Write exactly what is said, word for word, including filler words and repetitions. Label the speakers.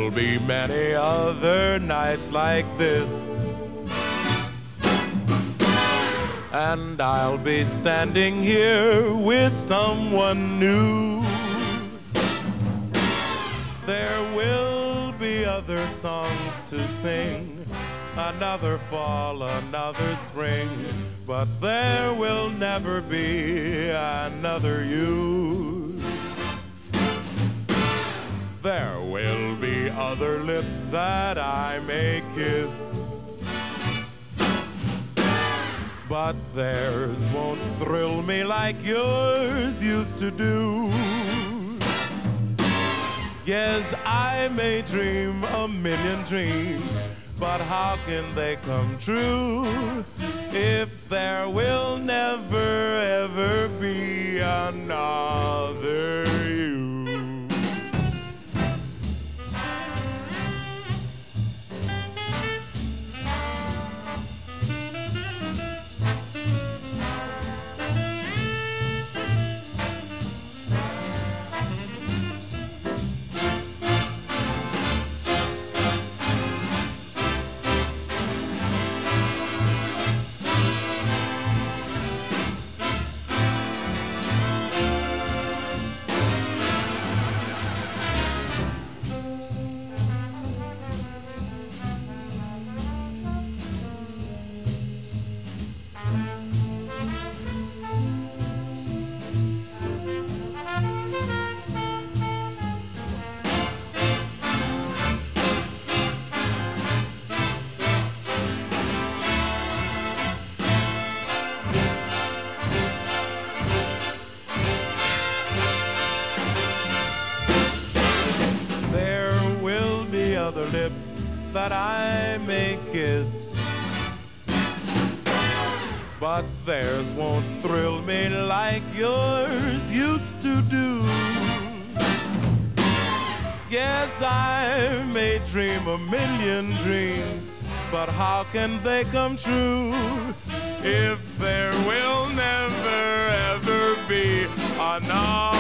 Speaker 1: will be many other nights like this, and I'll be standing here with someone new. There will be other songs to sing, another fall, another spring, but there will never be another you. There will be other lips that I may kiss, but theirs won't thrill me like yours used to do. Yes, I may dream a million dreams, but how can they come true if there will never ever be another you? Other lips that I may kiss, but theirs won't thrill me like yours used to do. Yes, I may dream a million dreams, but how can they come true if there will never ever be another